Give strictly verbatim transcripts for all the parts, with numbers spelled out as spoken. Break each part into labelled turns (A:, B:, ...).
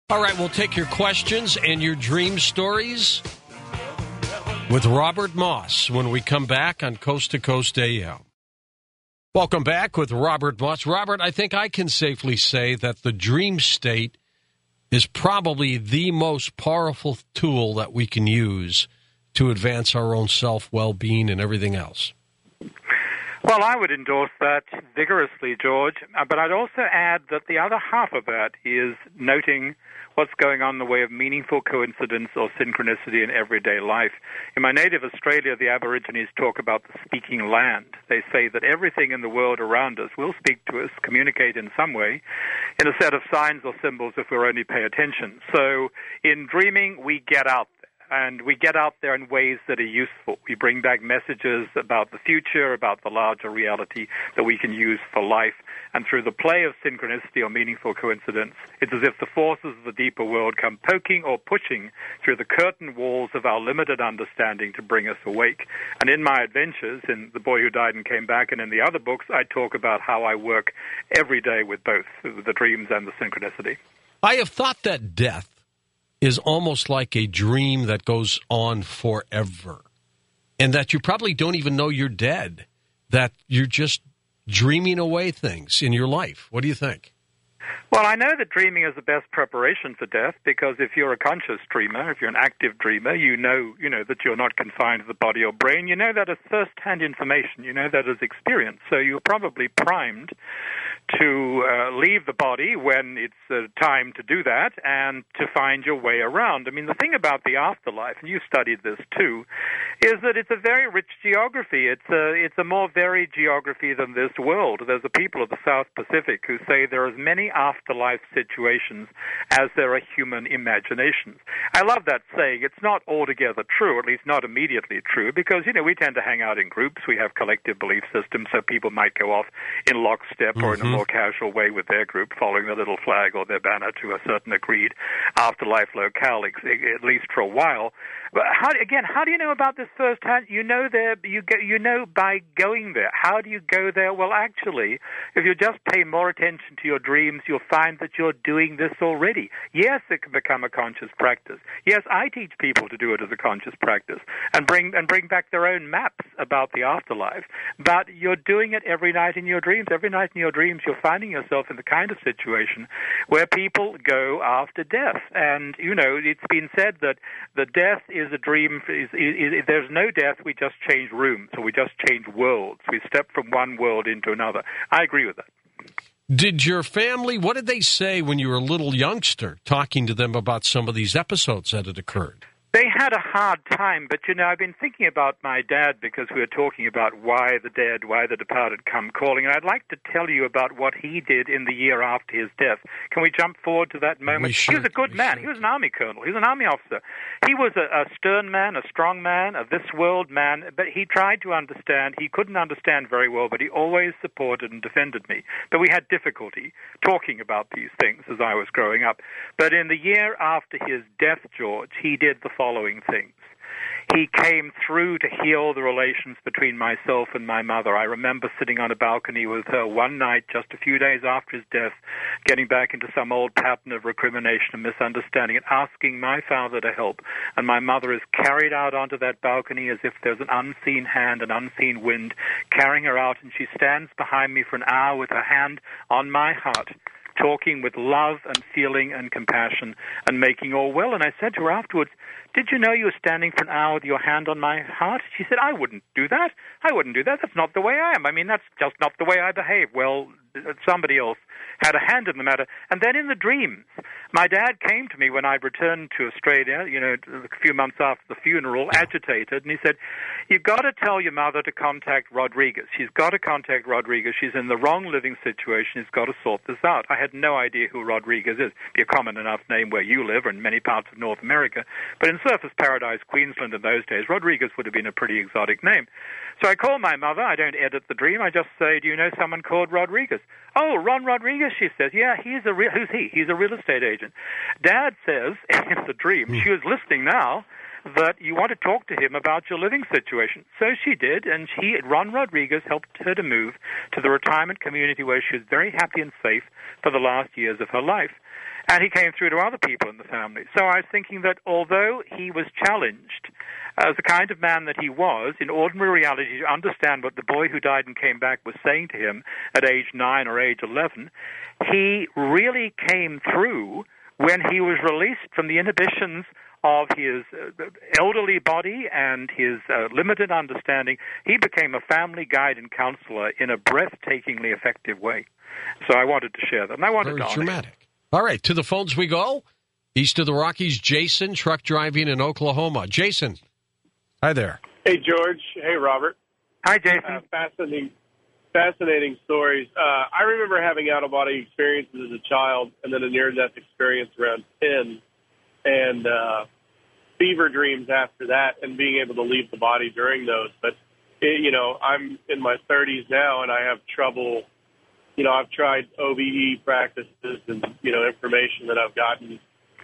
A: All right, we'll take your questions and your dream stories with Robert Moss when we come back on Coast to Coast A M. Welcome back with Robert Moss. Robert, I think I can safely say that the dream state is probably the most powerful tool that we can use to advance our own self-well-being and everything else.
B: Well, I would endorse that vigorously, George, but I'd also add that the other half of that is noting what's going on in the way of meaningful coincidence or synchronicity in everyday life. In my native Australia, the Aborigines talk about the speaking land. They say that everything in the world around us will speak to us, communicate in some way, in a set of signs or symbols if we'll only pay attention. So in dreaming, we get out And we get out there in ways that are useful. We bring back messages about the future, about the larger reality that we can use for life. And through the play of synchronicity or meaningful coincidence, it's as if the forces of the deeper world come poking or pushing through the curtain walls of our limited understanding to bring us awake. And in my adventures, in The Boy Who Died and Came Back, and in the other books, I talk about how I work every day with both the dreams and the synchronicity.
A: I have thought that death is almost like a dream that goes on forever, and that you probably don't even know you're dead, that you're just dreaming away things in your life. What do you think?
B: Well, I know that dreaming is the best preparation for death, because if you're a conscious dreamer, if you're an active dreamer, you know, you know that you're not confined to the body or brain. You know that as first-hand information. You know that as experience. So you're probably primed to uh, leave the body when it's uh, time to do that and to find your way around. I mean, the thing about the afterlife, and you studied this too, is that it's a very rich geography. It's a, it's a more varied geography than this world. There's a people of the South Pacific who say there are as many afterlife situations as there are human imaginations. I love that saying. It's not altogether true, or at least not immediately true, because, you know, we tend to hang out in groups. We have collective belief systems, so people might go off in lockstep mm-hmm. or in a more casual way with their group, following their little flag or their banner to a certain agreed afterlife locale, at least for a while. But how, again, how do you know about this firsthand? You know there, you go, you know by going there. How do you go there? Well, actually, if you just pay more attention to your dreams, you'll find that you're doing this already. Yes, it can become a conscious practice. Yes, I teach people to do it as a conscious practice and bring and bring back their own maps about the afterlife. But you're doing it every night in your dreams. Every night in your dreams, you're finding yourself in the kind of situation where people go after death. And, you know, it's been said that the death is a dream. Is, is, is, there's no death. We just change rooms, or we just change worlds. We step from one world into another. I agree with that.
A: Did your family, what did they say when you were a little youngster, talking to them about some of these episodes that had occurred?
B: They had a hard time, but, you know, I've been thinking about my dad because we were talking about why the dead, why the departed come calling, and I'd like to tell you about what he did in the year after his death. Can we jump forward to that moment?
A: Should,
B: he was a good man. Should. He was an army colonel. He was an army officer. He was a, a stern man, a strong man, a this-world man, but he tried to understand. He couldn't understand very well, but he always supported and defended me. But we had difficulty talking about these things as I was growing up. But in the year after his death, George, he did the following things. He came through to heal the relations between myself and my mother. I remember sitting on a balcony with her one night, just a few days after his death, getting back into some old pattern of recrimination and misunderstanding and asking my father to help. And my mother is carried out onto that balcony as if there's an unseen hand, an unseen wind, carrying her out, and she stands behind me for an hour with her hand on my heart, talking with love and feeling and compassion and making all well. And I said to her afterwards, did you know you were standing for an hour with your hand on my heart? She said, I wouldn't do that. I wouldn't do that. That's not the way I am. I mean, that's just not the way I behave. Well, somebody else had a hand in the matter. And then in the dreams, my dad came to me when I'd returned to Australia, you know, a few months after the funeral, agitated, and he said, you've got to tell your mother to contact Rodriguez. She's got to contact Rodriguez. She's in the wrong living situation. She's got to sort this out. I had no idea who Rodriguez is. It'd be a common enough name where you live or in many parts of North America. But in Surfers Paradise, Queensland in those days, Rodriguez would have been a pretty exotic name. So I call my mother. I don't edit the dream. I just say, do you know someone called Rodriguez? Oh, Ron Rodriguez, she says. Yeah, he's a real, who's he? He's a real estate agent. Dad says in the dream, she was listening now, that you want to talk to him about your living situation. So she did, and he, Ron Rodriguez, helped her to move to the retirement community where she was very happy and safe for the last years of her life. And he came through to other people in the family. So I was thinking that although he was challenged as the kind of man that he was, in ordinary reality, to understand what the boy who died and came back was saying to him at age nine or age eleven, he really came through when he was released from the inhibitions of his uh, elderly body and his uh, limited understanding. He became a family guide and counselor in a breathtakingly effective way. So I wanted to share that. And I wanted
A: Very
B: to
A: dramatic. All right, to the phones we go. East of the Rockies, Jason, truck driving in Oklahoma. Jason, hi there.
C: Hey, George. Hey, Robert.
B: Hi, Jason.
C: Uh, fascinating, fascinating stories. Uh, I remember having out-of-body experiences as a child and then a near-death experience around ten, and uh, fever dreams after that, and being able to leave the body during those. But, it, you know, I'm in my thirties now, and I have trouble. You know, I've tried O B E practices and, you know, information that I've gotten.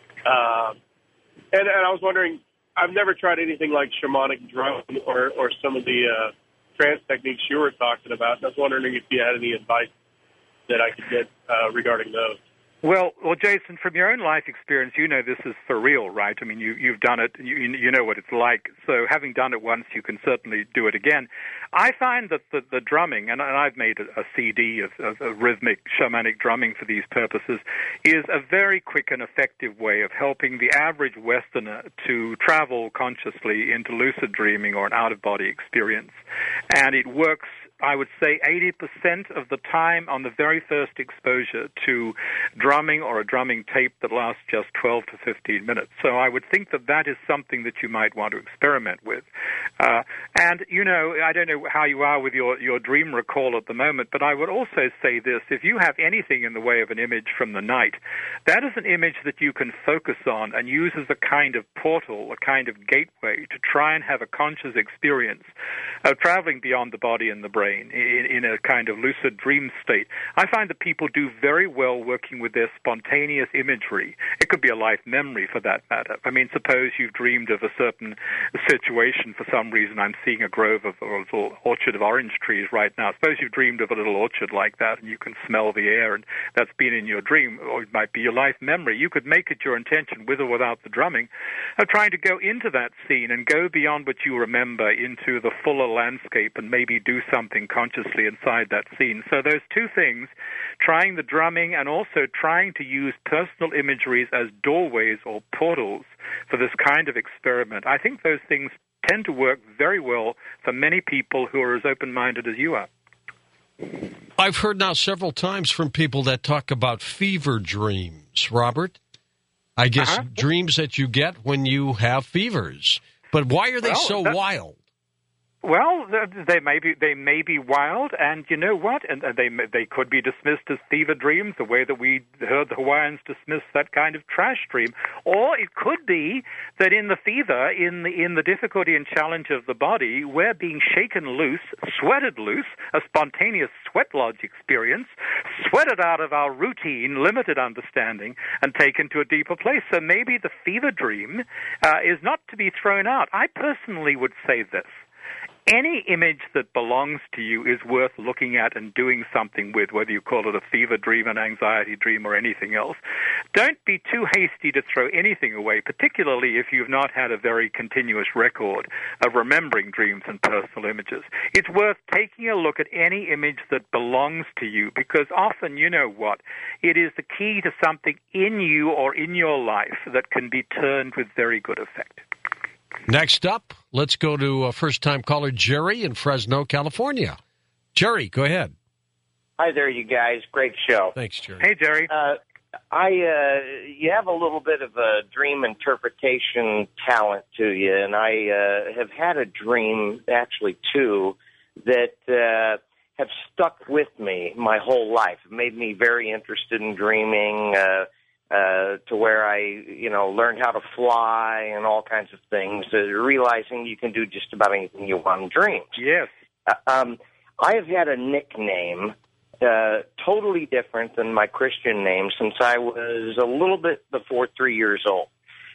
C: Uh, and, and I was wondering, I've never tried anything like shamanic drumming or, or some of the uh, trance techniques you were talking about. And I was wondering if you had any advice that I could get uh, regarding those.
B: Well, well, Jason, from your own life experience, you know this is for real, right? I mean, you, you've done it. You, you know what it's like. So having done it once, you can certainly do it again. I find that the, the drumming, and I've made a, a C D of, of, of rhythmic shamanic drumming for these purposes, is a very quick and effective way of helping the average Westerner to travel consciously into lucid dreaming or an out-of-body experience. And it works, I would say, eighty percent of the time on the very first exposure to drumming or a drumming tape that lasts just twelve to fifteen minutes. So I would think that that is something that you might want to experiment with. Uh, and, you know, I don't know how you are with your, your dream recall at the moment, but I would also say this. If you have anything in the way of an image from the night, that is an image that you can focus on and use as a kind of portal, a kind of gateway to try and have a conscious experience of traveling beyond the body and the brain. In, in a kind of lucid dream state. I find that people do very well working with their spontaneous imagery. It could be a life memory for that matter. I mean, suppose you've dreamed of a certain situation for some reason. I'm seeing a grove of or a little orchard of orange trees right now. Suppose you've dreamed of a little orchard like that and you can smell the air and that's been in your dream, or it might be your life memory. You could make it your intention, with or without the drumming, of trying to go into that scene and go beyond what you remember into the fuller landscape and maybe do something consciously inside that scene. So those two things, trying the drumming and also trying to use personal imageries as doorways or portals for this kind of experiment, I think those things tend to work very well for many people who are as open-minded as you are.
A: I've heard now several times from people that talk about fever dreams, Robert. I guess
B: uh-huh.
A: dreams that you get when you have fevers. But why are they
B: well,
A: so
B: that-
A: wild?
B: Well, they may be they may be wild, and you know what? And they they could be dismissed as fever dreams, the way that we heard the Hawaiians dismiss that kind of trash dream. Or it could be that in the fever, in the in the difficulty and challenge of the body, we're being shaken loose, sweated loose, a spontaneous sweat lodge experience, sweated out of our routine, limited understanding, and taken to a deeper place. So maybe the fever dream uh, is not to be thrown out. I personally would say this. Any image that belongs to you is worth looking at and doing something with, whether you call it a fever dream, an anxiety dream, or anything else. Don't be too hasty to throw anything away, particularly if you've not had a very continuous record of remembering dreams and personal images. It's worth taking a look at any image that belongs to you, because often, you know what, it is the key to something in you or in your life that can be turned with very good effect.
A: Next up, let's go to a first-time caller, Jerry in Fresno, California. Jerry, go ahead.
D: Hi there, you guys. Great show.
A: Thanks, Jerry.
B: Hey, Jerry.
D: Uh, I, uh, you have a little bit of a dream interpretation talent to you, and I uh, have had a dream, actually two, that uh, have stuck with me my whole life. It made me very interested in dreaming. Uh, Uh, to where I, you know, learned how to fly and all kinds of things, uh, realizing you can do just about anything you want in dreams.
B: Yes.
D: Uh, um, I have had a nickname uh, totally different than my Christian name since I was a little bit before three years old.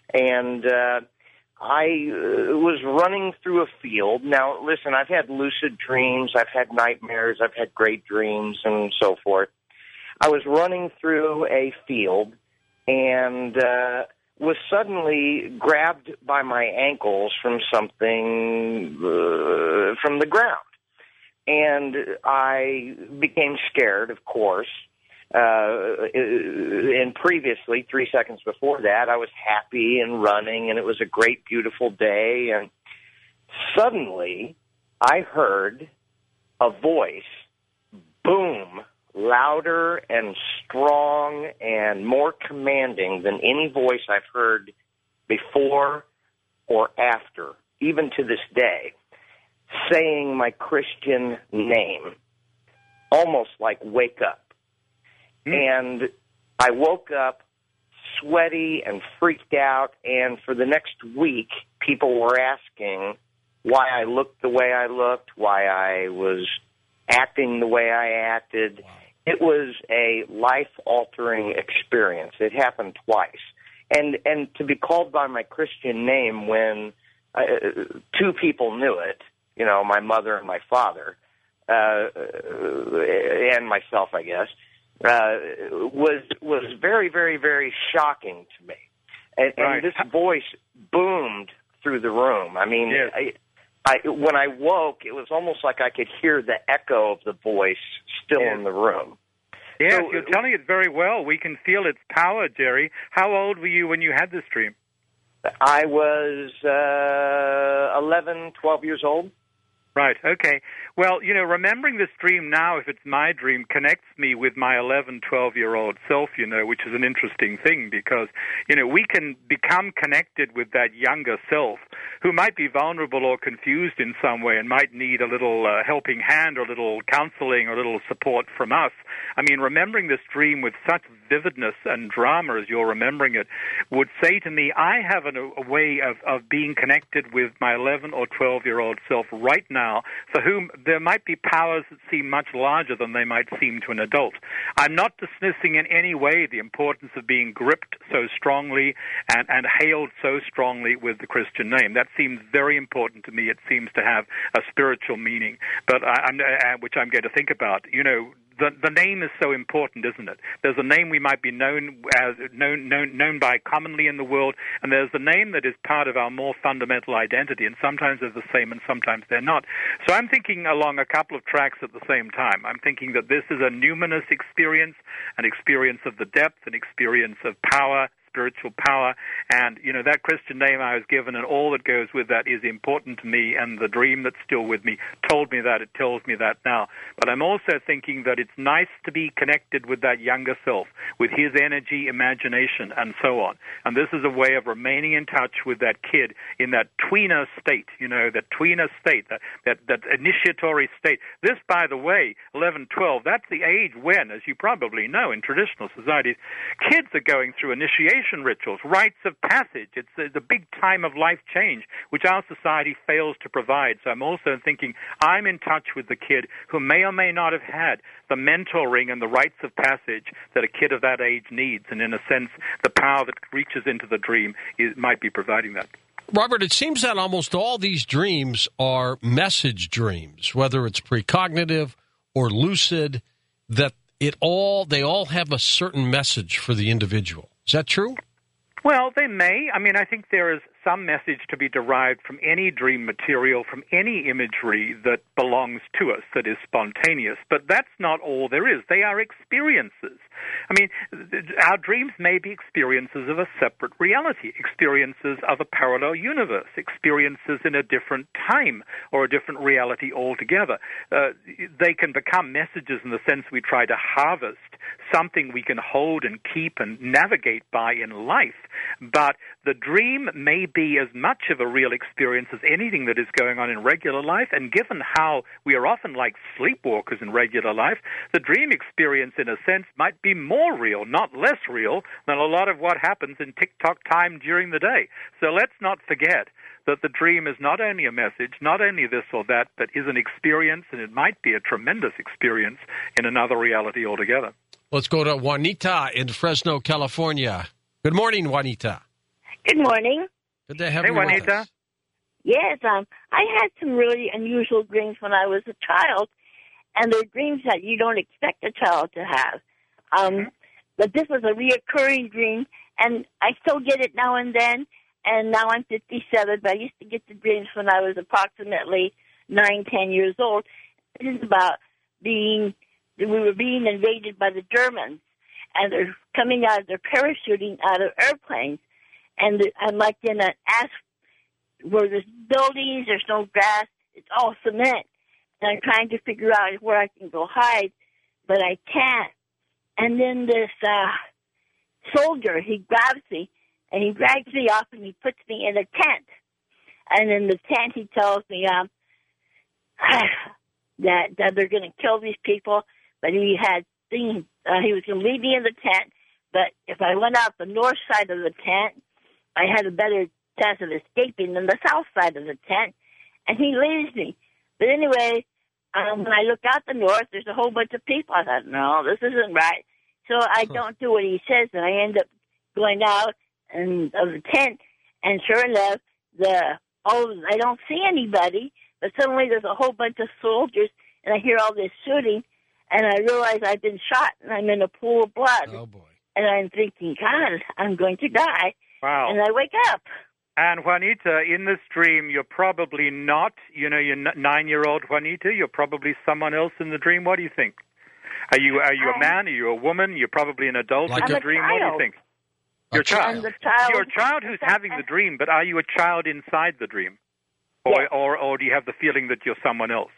D: And uh, I uh, was running through a field. Now, listen, I've had lucid dreams, I've had nightmares, I've had great dreams, and so forth. I was running through a field, and uh, was suddenly grabbed by my ankles from something uh, from the ground. And I became scared, of course. Uh, and previously, three seconds before that, I was happy and running, and it was a great, beautiful day. And suddenly, I heard a voice boom, louder and strong and more commanding than any voice I've heard before or after, even to this day, saying my Christian name, almost like wake up. Mm. And I woke up sweaty and freaked out, and for the next week, people were asking why I looked the way I looked, why I was acting the way I acted. Wow. It was a life-altering experience. It happened twice. And and to be called by my Christian name when uh, two people knew it, you know, my mother and my father, uh, and myself, I guess, uh, was was very, very, very shocking to me. And, right. and this voice boomed through the room. I mean, yes. I, I, when I woke, it was almost like I could hear the echo of the voice still yes. in the room.
B: Yes,
D: so,
B: you're telling it very well. We can feel its power, Jerry. How old were you when you had this dream?
D: I was uh, eleven, twelve years old.
B: Right, okay. Well, you know, remembering this dream now, if it's my dream, connects me with my eleven, twelve-year-old self, you know, which is an interesting thing because, you know, we can become connected with that younger self who might be vulnerable or confused in some way and might need a little uh, helping hand or a little counseling or a little support from us. I mean, remembering this dream with such vividness and drama as you're remembering it would say to me, I have an, a way of, of being connected with my eleven or twelve-year-old self right now, for whom there might be powers that seem much larger than they might seem to an adult. I'm not dismissing in any way the importance of being gripped so strongly and, and hailed so strongly with the Christian name. That seems very important to me. It seems to have a spiritual meaning, but I, I'm, uh, which I'm going to think about. You know, The, the name is so important, isn't it? There's a name we might be known as known, known known by commonly in the world, and there's the name that is part of our more fundamental identity, and sometimes they're the same and sometimes they're not. So I'm thinking along a couple of tracks at the same time. I'm thinking that this is a numinous experience, an experience of the depth, an experience of power, spiritual power, and, you know, that Christian name I was given and all that goes with that is important to me, and the dream that's still with me told me that. It tells me that now. But I'm also thinking that it's nice to be connected with that younger self, with his energy, imagination, and so on. And this is a way of remaining in touch with that kid in that tweener state, you know, that tweener state, that, that, that initiatory state. This, by the way, eleven, twelve, that's the age when, as you probably know, in traditional societies, kids are going through initiation rituals, rites of passage. It's the, the big time of life change, which our society fails to provide. So I'm also thinking I'm in touch with the kid who may or may not have had the mentoring and the rites of passage that a kid of that age needs. And in a sense, the power that reaches into the dream is, might be providing that.
A: Robert, it seems that almost all these dreams are message dreams, whether it's precognitive or lucid, that it all they all have a certain message for the individual. Is that true?
B: Well, they may. I mean, I think there is some message to be derived from any dream material, from any imagery that belongs to us, that is spontaneous. But that's not all there is. They are experiences. I mean, our dreams may be experiences of a separate reality, experiences of a parallel universe, experiences in a different time or a different reality altogether. Uh, they can become messages in the sense we try to harvest something we can hold and keep and navigate by in life. But the dream may be as much of a real experience as anything that is going on in regular life, and given how we are often like sleepwalkers in regular life, the dream experience, in a sense, might be more real, not less real, than a lot of what happens in tick-tock time during the day. So let's not forget that the dream is not only a message, not only this or that, but is an experience, and it might be a tremendous experience in another reality altogether.
A: Let's go to Juanita in Fresno, California. Good morning, Juanita.
E: Good morning.
A: Good to have
B: hey,
A: you
B: Juanita.
A: with us.
E: Yes, um, I had some really unusual dreams when I was a child, and they're dreams that you don't expect a child to have. Um, but this was a reoccurring dream, and I still get it now and then. And now I'm fifty-seven, but I used to get the dreams when I was approximately nine, ten years old. It is about being, we were being invaded by the Germans, and they're coming out, they're parachuting out of airplanes, and I'm like in an ass where there's buildings, there's no grass, it's all cement, and I'm trying to figure out where I can go hide, but I can't. And then this uh, soldier, he grabs me, and he drags me off, and he puts me in a tent. And in the tent, he tells me um, that, that they're going to kill these people, but he had things, uh, he was going to leave me in the tent, but if I went out the north side of the tent, I had a better chance of escaping than the south side of the tent, and he leaves me. But anyway, um, when I look out the north, there's a whole bunch of people. I thought, no, this isn't right. So I don't do what he says, and I end up going out and of the tent, and sure enough, the oh, I don't see anybody, but suddenly there's a whole bunch of soldiers, and I hear all this shooting, and I realize I've been shot, and I'm in a pool of blood.
A: Oh, boy.
E: And I'm thinking, God, I'm going to die.
B: Wow.
E: And I wake up.
B: And Juanita, in this dream, you're probably not, you know, you're nine-year-old Juanita. You're probably someone else in the dream. What do you think? Are you are you a man? Are you a woman? You're probably an adult
A: Like
B: in the
E: a
B: dream.
E: child.
B: What do you think? You're a child.
E: I'm the child.
B: You're a child who's having the dream, but are you a child inside the dream? Or,
E: Yes.
B: or, or do you have the feeling that you're someone else?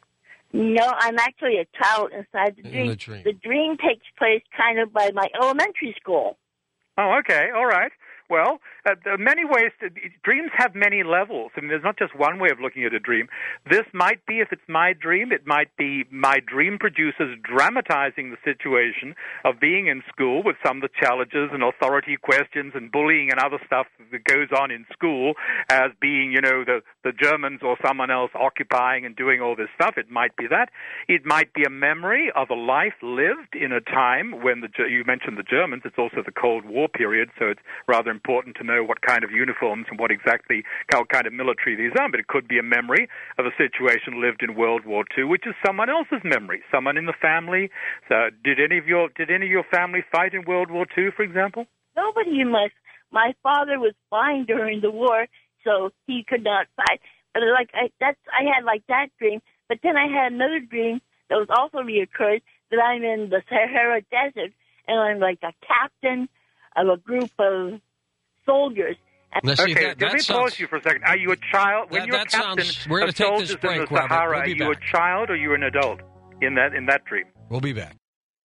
E: No, I'm actually a child inside the
A: In
E: dream.
A: the dream.
E: The dream takes place kind of by my elementary school.
B: Oh, okay. All right. Well, uh, there are many ways to, dreams have many levels. I mean, there's not just one way of looking at a dream. This might be, if it's my dream, it might be my dream producers dramatizing the situation of being in school with some of the challenges and authority questions and bullying and other stuff that goes on in school as being, you know, the, the Germans or someone else occupying and doing all this stuff. It might be that. It might be a memory of a life lived in a time when, the you mentioned the Germans, it's also the Cold War period, so it's rather important to know what kind of uniforms and what exactly, what kind of military these are. But it could be a memory of a situation lived in World War Two, which is someone else's memory, someone in the family. So did any of your did any of your family fight in World War Two, for example?
E: Nobody in my my father was fine during the war, so he could not fight. But like I that's I had like that dream. But then I had another dream that was also reoccurred, that I'm in the Sahara Desert and I'm like a captain of a group of soldiers.
A: Now, see,
B: okay,
A: that,
B: let
A: that
B: me
A: sounds,
B: pause you for a second. Are you a child? When
A: That-
B: you're
A: that
B: captain
A: sounds- we're gonna
B: of
A: take
B: soldiers
A: this break,
B: in the
A: Robert.
B: Sahara,
A: We'll be
B: are you
A: back.
B: a child or are you an adult in that in that dream?
A: We'll be back.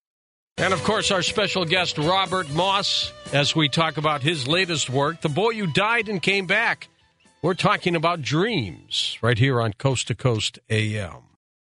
A: And, of course, our special guest, Robert Moss, as we talk about his latest work, The Boy Who Died and Came Back. We're talking about dreams right here on Coast to Coast A M.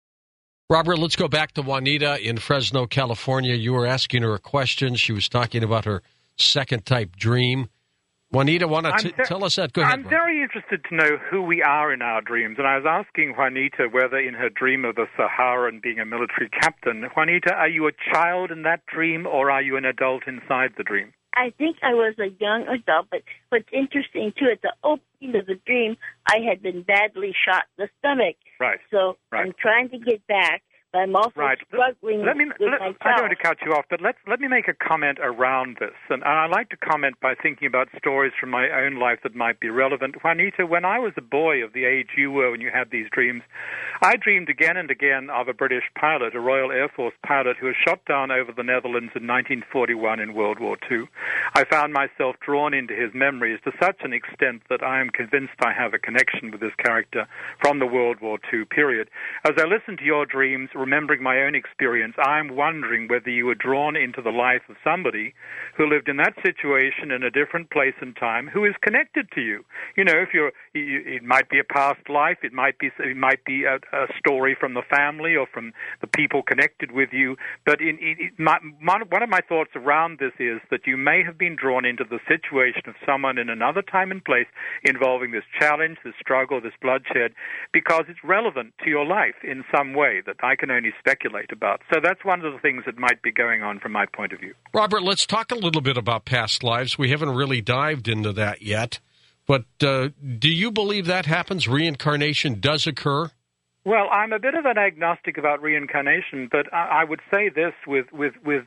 A: Robert, let's go back to Juanita in Fresno, California. You were asking her a question. She was talking about her second type dream. Juanita, want to
B: ver-
A: tell us that? Go ahead,
B: I'm
A: Robert.
B: very interested to know who we are in our dreams. And I was asking Juanita whether in her dream of the Sahara and being a military captain, Juanita, are you a child in that dream or are you an adult inside the dream?
E: I think I was a young adult, but what's interesting, too, at the opening of the dream, I had been badly shot in the stomach.
B: Right.
E: So
B: Right.
E: I'm trying to get back, but I'm also
B: Right.
E: struggling
B: Let me,
E: with
B: let,
E: myself.
B: I don't want to cut you off, but let's, let me make a comment around this. And I like to comment by thinking about stories from my own life that might be relevant. Juanita, when I was a boy of the age you were when you had these dreams, I dreamed again and again of a British pilot, a Royal Air Force pilot, who was shot down over the Netherlands in nineteen forty-one in World War Two. I found myself drawn into his memories to such an extent that I am convinced I have a connection with this character from the World War Two period. As I listen to your dreams, remembering my own experience, I'm wondering whether you were drawn into the life of somebody who lived in that situation in a different place and time, who is connected to you. You know, if you're, you, it might be a past life, it might be, it might be a, a story from the family or from the people connected with you. But in, in, in my, one of my thoughts around this is that you may have been drawn into the situation of someone in another time and place involving this challenge, this struggle, this bloodshed, because it's relevant to your life in some way that I can only speculate about. So that's one of the things that might be going on from my point of view.
A: Robert, let's talk a little bit about past lives. We haven't really dived into that yet. But uh, do you believe that happens? Reincarnation does occur?
B: Well, I'm a bit of an agnostic about reincarnation, but I, I would say this with, with, with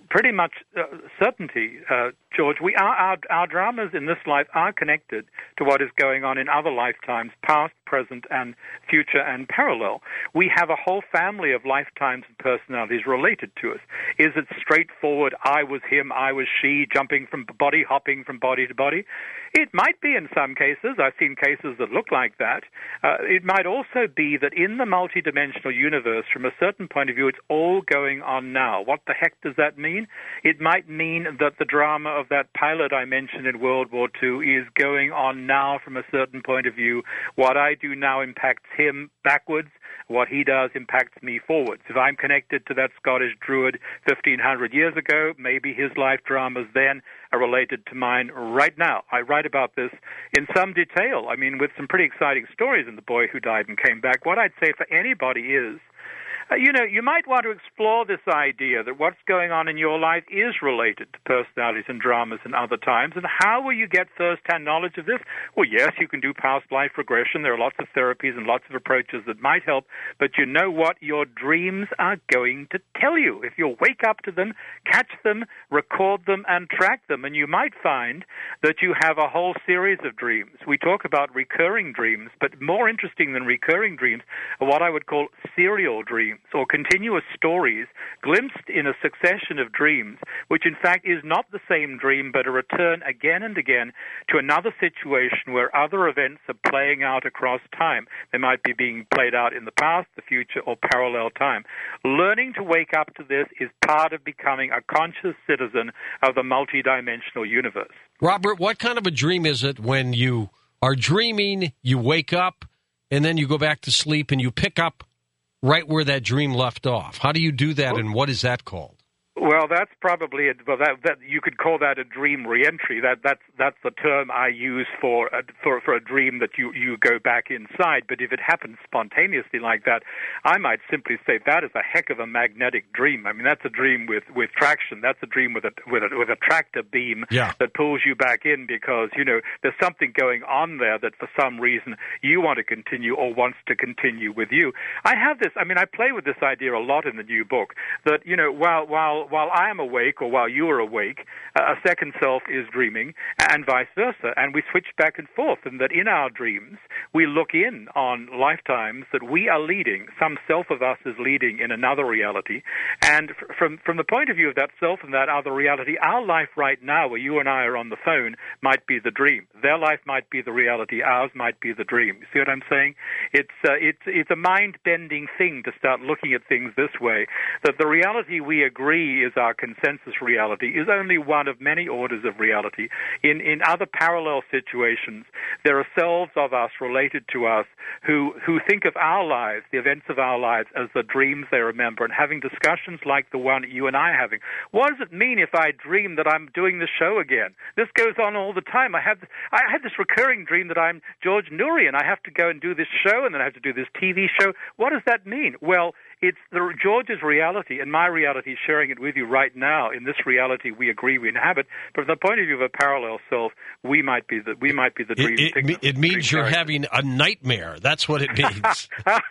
B: pretty much uh, certainty, uh, George. We are our, our dramas in this life are connected to what is going on in other lifetimes, past, present, and future, and parallel. We have a whole family of lifetimes and personalities related to us. Is it straightforward? I was him, I was she, jumping from body, hopping from body to body. It might be in some cases. I've seen cases that look like that. Uh, it might also be that in the multidimensional universe, from a certain point of view, it's all going on now. What the heck does that mean? It might mean that the drama of that pilot I mentioned in World War Two is going on now from a certain point of view. What I do now impacts him backwards. What he does impacts me forwards. If I'm connected to that Scottish Druid fifteen hundred years ago, maybe his life dramas then are related to mine right now. I write about this in some detail. I mean, with some pretty exciting stories in The Boy Who Died and Came Back. What I'd say for anybody is, Uh, you know, you might want to explore this idea that what's going on in your life is related to personalities and dramas in other times. And how will you get first-hand knowledge of this? Well, yes, you can do past life regression. There are lots of therapies and lots of approaches that might help. But you know what? Your dreams are going to tell you. If you'll wake up to them, catch them, record them, and track them. And you might find that you have a whole series of dreams. We talk about recurring dreams, but more interesting than recurring dreams are what I would call serial dreams, or continuous stories glimpsed in a succession of dreams, which in fact is not the same dream, but a return again and again to another situation where other events are playing out across time. They might be being played out in the past, the future, or parallel time. Learning to wake up to this is part of becoming a conscious citizen of the multidimensional universe.
A: Robert, what kind of a dream is it when you are dreaming, you wake up, and then you go back to sleep and you pick up right where that dream left off? How do you do that, and what is that called?
B: Well, that's probably a, well. That, that you could call that a dream reentry. That that's that's the term I use for a, for for a dream that you, you go back inside. But if it happens spontaneously like that, I might simply say that is a heck of a magnetic dream. I mean, that's a dream with, with traction. That's a dream with a with a with a tractor beam
A: yeah.
B: that pulls you back in because you know there's something going on there that for some reason you want to continue or wants to continue with you. I have this. I mean, I play with this idea a lot in the new book that you know while while While I am awake, or while you are awake, a second self is dreaming, and vice versa. And we switch back and forth, and that in our dreams, we look in on lifetimes that we are leading. Some self of us is leading in another reality. And from, from the point of view of that self and that other reality, our life right now, where you and I are on the phone, might be the dream. Their life might be the reality. Ours might be the dream. You see what I'm saying? It's, uh, it's, it's a mind-bending thing to start looking at things this way, that the reality we agree is our consensus reality is only one of many orders of reality. In in other parallel situations, there are selves of us related to us who, who think of our lives, the events of our lives, as the dreams they remember, and having discussions like the one you and I are having. What does it mean if I dream that I'm doing the show again? This goes on all the time. I have I had this recurring dream that I'm George Noory, and I have to go and do this show, and then I have to do this T V show. What does that mean? Well, it's the, George's reality and my reality, sharing it with you right now. In this reality, we agree we inhabit. But from the point of view of a parallel self, we might be the we might be the dream.
A: It, it, it means you're having a nightmare. That's what it means.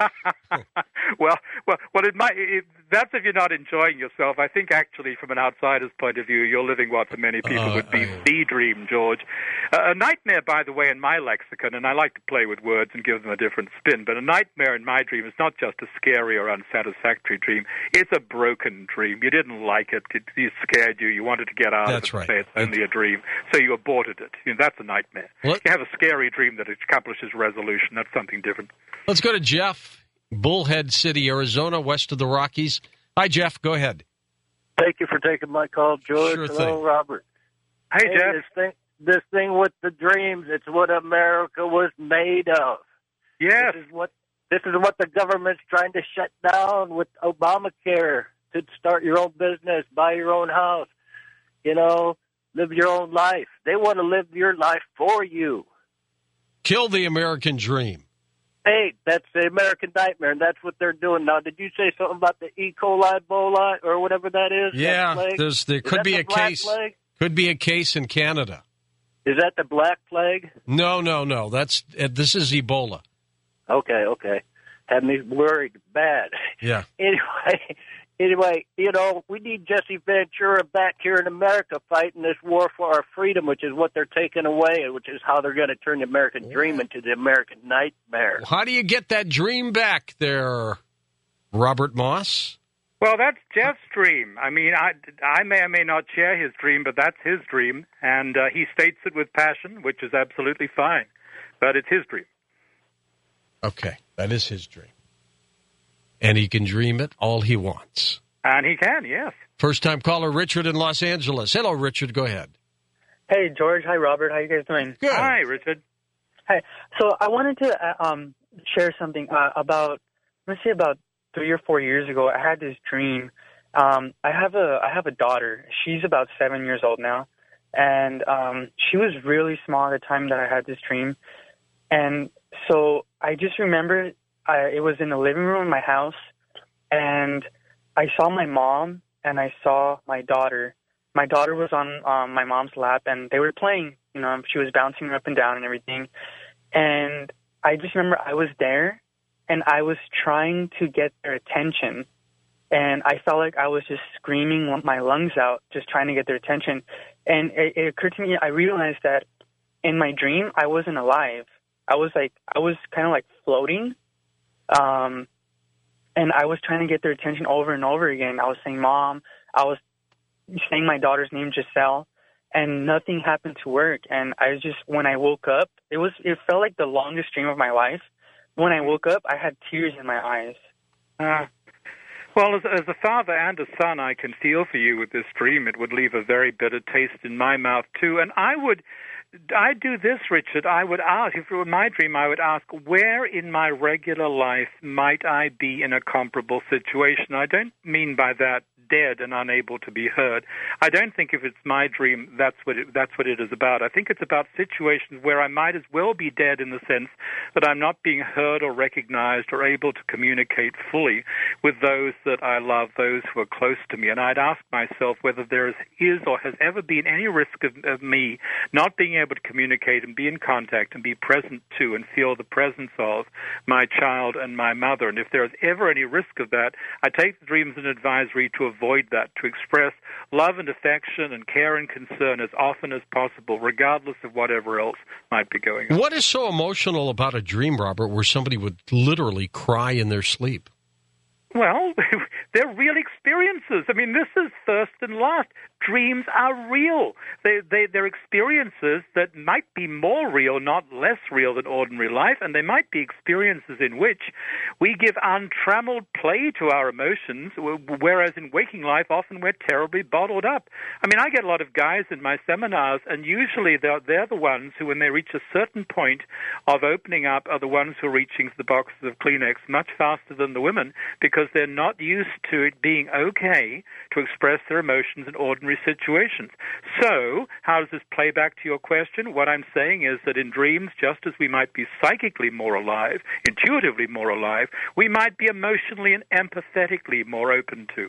B: well, well, well, it might. It, that's if you're not enjoying yourself. I think actually, from an outsider's point of view, you're living what for many people uh, would be uh, the dream, George. Uh, a nightmare, by the way, in my lexicon, and I like to play with words and give them a different spin. But a nightmare in my dream is not just a scary or unsatisfactory satisfactory dream. It's a broken dream. You didn't like it. It, it scared you. You wanted to get out
A: that's
B: of it
A: right.
B: and say it's only a dream. So you aborted it. You know, that's a nightmare. What? You have a scary dream that accomplishes resolution. That's something different.
A: Let's go to Jeff, Bullhead City, Arizona, west of the Rockies. Hi, Jeff. Go ahead.
F: Thank you for taking my call, George.
A: Sure
F: Hello,
A: thing.
F: Robert.
B: Hey,
F: hey
B: Jeff.
F: This thing, this thing with the dreams, it's what America was made of.
B: Yes.
F: This is what This is what the government's trying to shut down with Obamacare, to start your own business, buy your own house, you know, live your own life. They want to live your life for you.
A: Kill the American dream.
F: Hey, that's the American nightmare, and that's what they're doing now. Did you say something about the E. coli, Ebola, or whatever that is?
A: Yeah, there's, there could be
F: the
A: a case.
F: Plague?
A: Could be a case in Canada.
F: Is that the Black Plague?
A: No, no, no. That's uh, this is Ebola.
F: Okay, okay. Had me worried bad.
A: Yeah.
F: Anyway, Anyway, you know, we need Jesse Ventura back here in America fighting this war for our freedom, which is what they're taking away, which is how they're going to turn the American dream into the American nightmare.
A: How do you get that dream back there, Robert Moss?
B: Well, that's Jeff's dream. I mean, I, I may or may not share his dream, but that's his dream, and uh, he states it with passion, which is absolutely fine. But it's his dream.
A: Okay, that is his dream. And he can dream it all he wants.
B: And he can, yes.
A: First-time caller Richard in Los Angeles. Hello, Richard. Go ahead.
G: Hey, George. Hi, Robert. How you guys doing?
A: Good.
B: Hi, Richard.
G: Hi. So I wanted to uh, um, share something uh, about, let's say about three or four years ago, I had this dream. Um, I have a I have a daughter. She's about seven years old now. And um, she was really small at the time that I had this dream. And so I just remember I, it was in the living room of my house, and I saw my mom and I saw my daughter. My daughter was on um, my mom's lap, and they were playing. You know, she was bouncing up and down and everything. And I just remember I was there, and I was trying to get their attention. And I felt like I was just screaming my lungs out, just trying to get their attention. And it, it occurred to me, I realized that in my dream, I wasn't alive. I was like, I was kind of like floating. Um, and I was trying to get their attention over and over again. I was saying, Mom, I was saying my daughter's name, Giselle, and nothing happened to work. And I just, when I woke up, it was, it felt like the longest dream of my life. When I woke up, I had tears in my eyes.
B: Uh, well, as, as a father and a son, I can feel for you with this dream. It would leave a very bitter taste in my mouth, too. And I would... I do this, Richard. I would ask, if it were my dream, I would ask, where in my regular life might I be in a comparable situation? I don't mean by that dead and unable to be heard. I don't think if it's my dream, that's what it, that's what it is about. I think it's about situations where I might as well be dead in the sense that I'm not being heard or recognized or able to communicate fully with those that I love, those who are close to me. And I'd ask myself whether there is, is or has ever been any risk of, of me not being able to communicate and be in contact and be present to and feel the presence of my child and my mother. And if there is ever any risk of that, I take the dreams as an advisory to avoid that, to express love and affection and care and concern as often as possible, regardless of whatever else might be going on.
A: What is so emotional about a dream, Robert, where somebody would literally cry in their sleep?
B: Well, they're real experiences. I mean, this is first and last. Dreams are real. They, they, they're experiences that might be more real, not less real than ordinary life, and they might be experiences in which we give untrammeled play to our emotions, whereas in waking life, often we're terribly bottled up. I mean, I get a lot of guys in my seminars, and usually they're, they're the ones who, when they reach a certain point of opening up, are the ones who are reaching for the boxes of Kleenex much faster than the women, because they're not used to it being okay to express their emotions in ordinary situations. So, how does this play back to your question? What I'm saying is that in dreams, just as we might be psychically more alive, intuitively more alive, we might be emotionally and empathetically more open to.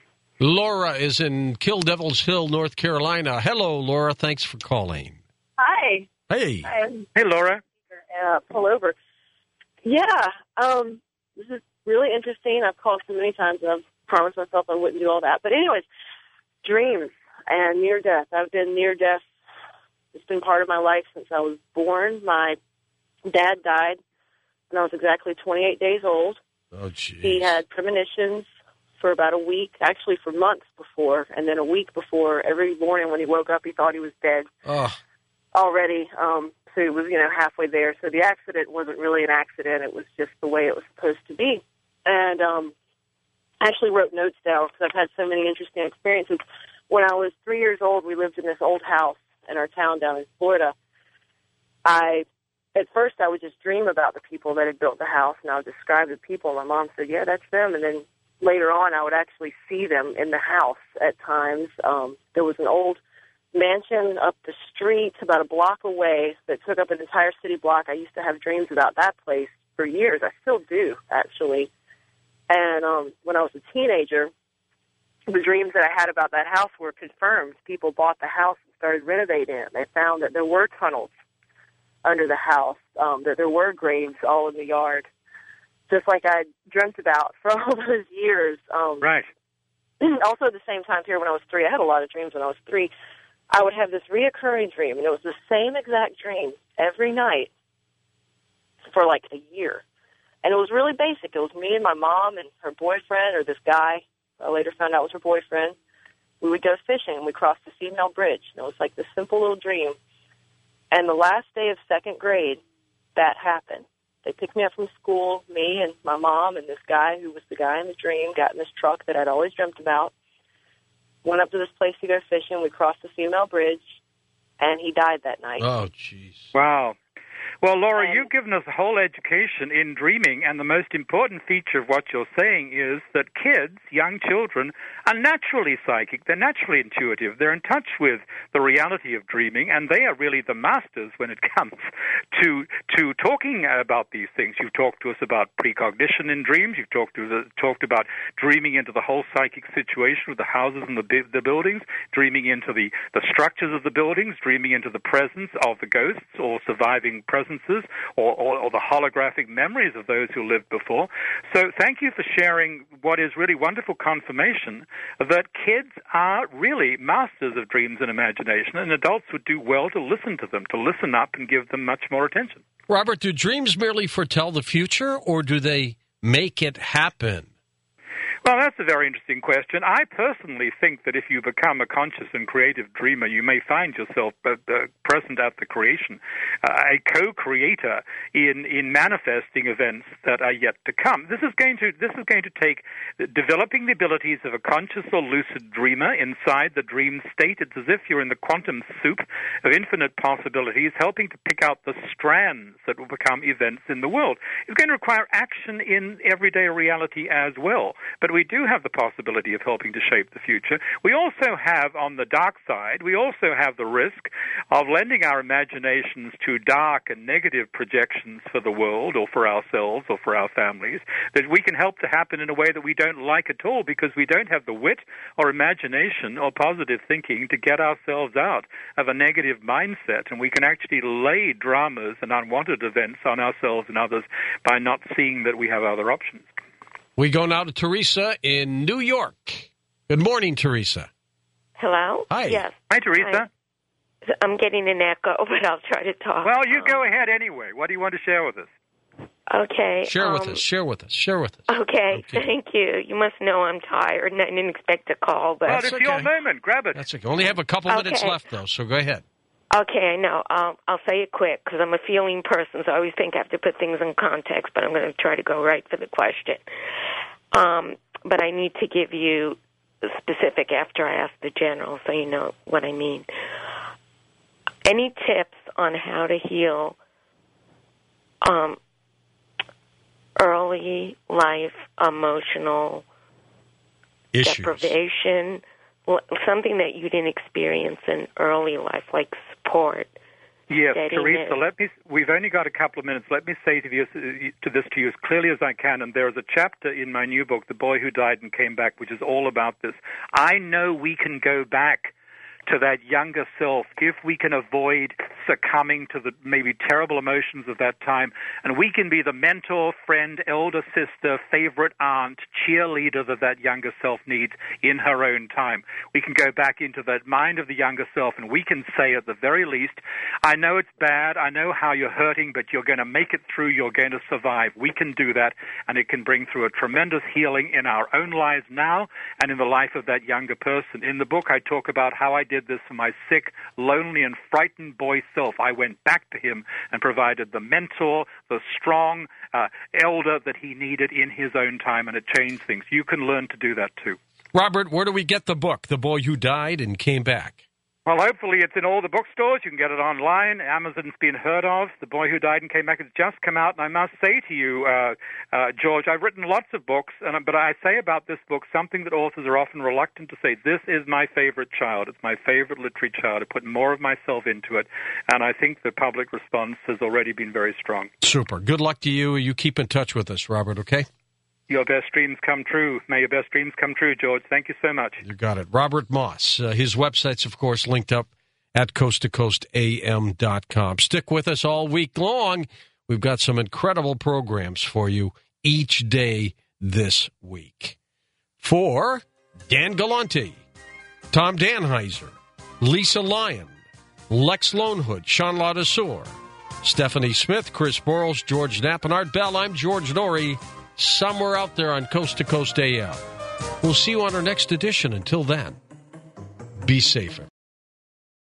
A: Laura is in Kill Devil's Hill, North Carolina. Hello, Laura. Thanks for calling.
H: Hi.
A: Hey.
H: Um,
B: hey, Laura.
H: Uh, pull over. Yeah. Um, this is really interesting. I've called so many times, and I've promised myself I wouldn't do all that. But anyways, dreams and near death. I've been near death. It's been part of my life since I was born. My dad died when I was exactly twenty-eight days old.
A: Oh, geez.
H: He had premonitions for about a week, actually for months before, and then a week before. Every morning when he woke up, he thought he was dead
A: oh.
H: already. Um, so it was, you know, halfway there. So the accident wasn't really an accident. It was just the way it was supposed to be. And um, I actually wrote notes down because I've had so many interesting experiences. When I was three years old, we lived in this old house in our town down in Florida. I, at first, I would just dream about the people that had built the house, and I would describe the people. My mom said, yeah, that's them. And then later on, I would actually see them in the house at times. Um, there was an old mansion up the street about a block away that took up an entire city block. I used to have dreams about that place for years. I still do, actually. And um, when I was a teenager, the dreams that I had about that house were confirmed. People bought the house and started renovating it. They found that there were tunnels under the house, um, that there were graves all in the yard, just like I dreamt about for all those years. Um,
B: right.
H: also at the same time here when I was three, I had a lot of dreams when I was three. I would have this reoccurring dream, and it was the same exact dream every night for like a year. And it was really basic. It was me and my mom and her boyfriend, or this guy I later found out was her boyfriend. We would go fishing, and we crossed the Female Bridge. And it was like this simple little dream. And the last day of second grade, that happened. They picked me up from school, me and my mom and this guy who was the guy in the dream, got in this truck that I'd always dreamt about, went up to this place to go fishing. We crossed the Female Bridge, and he died that night.
A: Oh, jeez.
B: Wow. Well, Laura,
H: And-
B: you've given us a whole education in dreaming, and the most important feature of what you're saying is that kids, young children, are naturally psychic. They're naturally intuitive. They're in touch with the reality of dreaming, and they are really the masters when it comes to to talking about these things. You've talked to us about precognition in dreams. You've talked to the, talked about dreaming into the whole psychic situation with the houses and the, bu- the buildings, dreaming into the, the structures of the buildings, dreaming into the presence of the ghosts or surviving presences or, or, or the holographic memories of those who lived before. So thank you for sharing what is really wonderful confirmation that kids are really masters of dreams and imagination, and adults would do well to listen to them, to listen up and give them much more attention.
A: Robert, do dreams merely foretell the future, or do they make it happen?
B: Well, that's a very interesting question. I personally think that if you become a conscious and creative dreamer, you may find yourself uh, uh, present at the creation, uh, a co-creator in, in manifesting events that are yet to come. This is going to this is going to take developing the abilities of a conscious or lucid dreamer inside the dream state. It's as if you're in the quantum soup of infinite possibilities, helping to pick out the strands that will become events in the world. It's going to require action in everyday reality as well. But we do have the possibility of helping to shape the future. We also have, on the dark side, we also have the risk of lending our imaginations to dark and negative projections for the world or for ourselves or for our families that we can help to happen in a way that we don't like at all because we don't have the wit or imagination or positive thinking to get ourselves out of a negative mindset. And we can actually lay dramas and unwanted events on ourselves and others by not seeing that we have other options.
A: We go now to Teresa in New York. Good morning, Teresa.
I: Hello?
A: Hi.
I: Yes.
B: Hi, Teresa.
I: Hi. I'm getting an echo, but I'll try to talk.
B: Well, you
I: um,
B: go ahead anyway. What do you want to share with us?
I: Okay.
A: Share with
I: um,
A: us. Share with us. Share with us.
I: Okay,
A: Okay.
I: thank you. You must know I'm tired, and I didn't expect a call, but...
B: Well,
A: That's
B: it's your
A: okay.
B: moment. Grab it.
A: That's okay. Only have a couple minutes
I: Okay.
A: left, though, so go ahead.
I: Okay, I know. I'll, I'll say it quick, because I'm a feeling person, so I always think I have to put things in context, but I'm going to try to go right for the question. Um, but I need to give you the specific after I ask the general, so you know what I mean. Any tips on how to heal um, early life emotional
A: Issues.
I: deprivation, l- something that you didn't experience in early life, like support?
B: Yes,
I: Steadiness.
B: Teresa, let me, we've only got a couple of minutes. Let me say to, you, to this to you as clearly as I can, and there is a chapter in my new book, The Boy Who Died and Came Back, which is all about this. I know we can go back to that younger self if we can avoid succumbing to the maybe terrible emotions of that time, and we can be the mentor, friend, elder sister, favorite aunt, cheerleader that that younger self needs in her own time. We can go back into the mind of the younger self, and we can say at the very least, I know it's bad, I know how you're hurting, but you're going to make it through, you're going to survive. We can do that, and it can bring through a tremendous healing in our own lives now and in the life of that younger person. In the book, I talk about how I did this for my sick, lonely, and frightened boy self. I went back to him and provided the mentor, the strong uh, elder that he needed in his own time, and it changed things. You can learn to do that too.
A: Robert, where do we get the book, The Boy Who Died and Came Back?
B: Well, hopefully it's in all the bookstores. You can get it online. Amazon's been heard of. The Boy Who Died and Came Back has just come out. And I must say to you, uh, uh, George, I've written lots of books, and, but I say about this book something that authors are often reluctant to say. This is my favorite child. It's my favorite literary child. I put more of myself into it, and I think the public response has already been very strong.
A: Super. Good luck to you. You keep in touch with us, Robert, okay?
B: Your best dreams come true. May your best dreams come true, George. Thank you so much.
A: You got it. Robert Moss. Uh, his website's, of course, linked up at coast to coast a m dot com. Stick with us all week long. We've got some incredible programs for you each day this week. For Dan Galante, Tom Danheiser, Lisa Lyon, Lex Lonehood, Sean Ladassour, Stephanie Smith, Chris Borles, George Knapp, and Art Bell. I'm George Norrie, somewhere out there on Coast to Coast A M. We'll see you on our next edition. Until then, be safe.